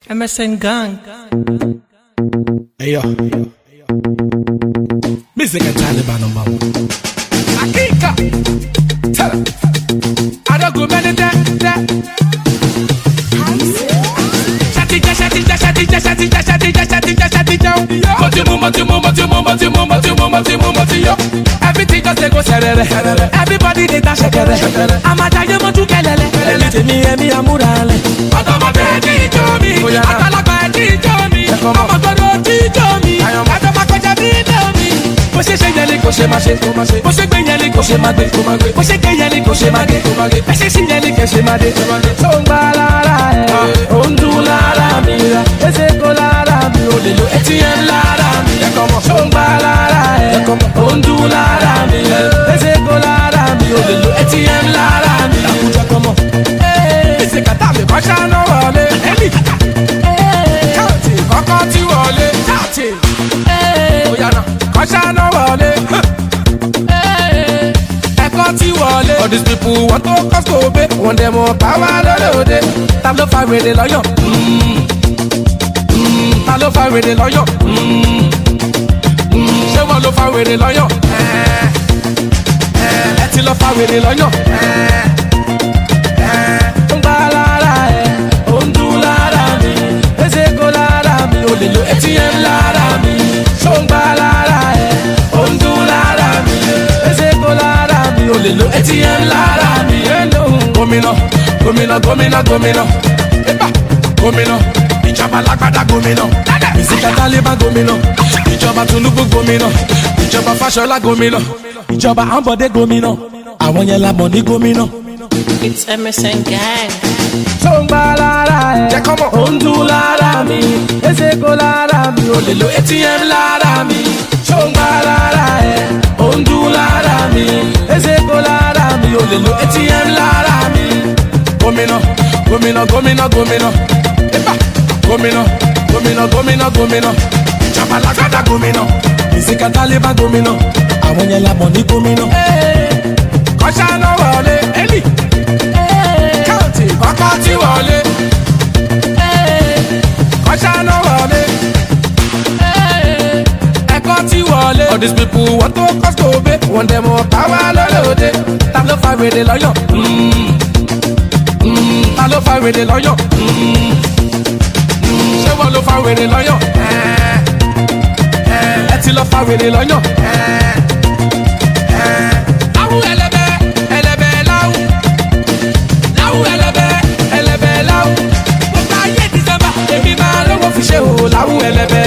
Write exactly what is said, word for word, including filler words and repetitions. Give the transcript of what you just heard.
M S N Gang. Hey yo, music and Taliban number one. Akika, tell her. I don't go many that that. Shatija, shatija, shatija, shatija, shatija, shatija, shatija. Matimu, matimu, matimu, matimu, matimu, matimu, matiyo. Everything just they go serere. Everybody they dance shakere. Amadaye mo tu kelele. Temi emi amurale. Adama bedi jomi. Atalagba edi jomi. Ọmọ gbọ́dọ̀ ti jomi. Adama kọjá bí domi. Bó ṣe ṣe yẹn ni kò ṣe máa ṣe. Bó ṣe gbé yẹn ni kò ṣe máa gbé. Bó ṣe gbé yẹn ni kò ṣe máa gbé. Bó ṣe ṣí yẹn ni kò ṣe máa dé. Tó ń gbá lára ẹ̀, ó ń dún lára mi ra. Ẹsẹ̀ kó lára mi, ó lè lo A T M lára mi. Tó ń gbá lára ẹ̀, ó ń dún lára mi. Ẹsẹ̀ kó lára mi, ó lè lo A T M lára mi. Àkùjọ kọ́mọ. Ẹsẹ̀ kàtà mi kọ́ ṣáná wọlé. Káàtì kọ́kọ́ tí wọlé. Káàtì òyànà kọ́ ṣáná wọlé. Ẹ̀kọ́ tí wọlé. All these people want to cause to obey. Wọ́n dẹ̀ mọ̀ power lọ́lọ́dẹ. Ta ló fa wèrè lọ́yọ̀? Ta ló fa wèrè lọ́yọ̀? Ṣé wọ́n ló fa wèrè lọ́yọ̀? Ẹ ti lọ fa wèrè lọ́yọ̀. Ń gbá lára ẹ̀, ó ń dún lára mi. Ẹsẹ̀ kó lára mi, ó lè lo A T M lára mi. Ṣó ń gbá lára ẹ̀, ó ń dún lára mi. Ẹsẹ̀ kó lára mi, ó lè lo A T M lára mi. Gómìnà, gómìnà, gómìnà, gómìnà. Ẹ̀bà, gómìnà. Ìjọba lágbádá gómìnà. Mísíkà Taliban gómìnà. Ìjọba Tinubu gómìnà. Ìjọba Fáṣọlá gómìnà. Ìjọba Ambode gómìnà. Àwọn yẹn la mọ̀ ní gómìnà. It's M S N Gang. Tó ń gbá lára ẹ̀, jẹ́ kọ́mọ̀ ó ń dún lára mi. Ẹsẹ̀ kó lára mi, ó lè lo A T M lára mi. Tó ń gbá lára ẹ̀, ó ń dún lára mi. Ẹsẹ̀ kó lára mi, ó lè lo A T M lára mi. Gómìnà, gómìnà, gómìnà, gómìnà. Ẹ̀bà, gómìnà, gómìnà, gómìnà, gómìnà. Ìjọba lágbádá gómìnà. Mísíkà Taliban gómìnà. Àwọn yẹn la mọ̀ ní gómìnà. Kọ́ṣá náà wọlé, Eli. Káàtì kọ́kọ́ tí wọlé. Kọ́ṣá náà wọlé. Ẹ̀kọ́ tí wọlé. All these people want to cause to obey. Wọ́n dẹ̀ mọ̀ power lọ́lọ́dẹ. Ta ló fa wèrè lọ́yọ̀? Ta ló fa wèrè lọ́yọ̀? Ṣé wọ́n ló fa wèrè lọ́yọ̀? Ẹ ti lọ fa wèrè lọ́yọ̀. Láwù ẹlẹ́bẹ̀ ẹlẹ́bẹ̀ láwù. Láwù ẹlẹ́bẹ̀ ẹlẹ́bẹ̀ láwù. Gbogbo ayé December èmi máa lówó fi ṣe o. Láwù ẹlẹ́bẹ̀